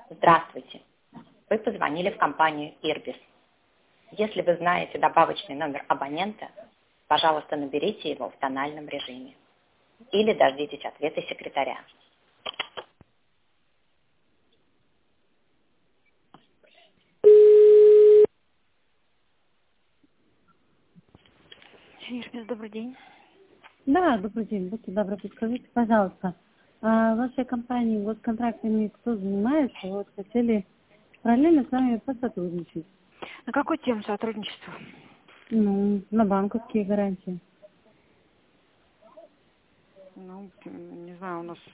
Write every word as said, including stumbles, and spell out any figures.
Здравствуйте. Вы позвонили в компанию Ирбис. Если вы знаете добавочный номер абонента, пожалуйста, наберите его в тональном режиме. Или дождитесь ответа секретаря. Ирбис, добрый день. Да, добрый день. Будьте добры, подскажите, пожалуйста, а в вашей компании вот контрактами кто занимается? Вот хотели параллельно с вами посотрудничать. На какую тему сотрудничества? Ну, на банковские гарантии. Ну, не знаю, у нас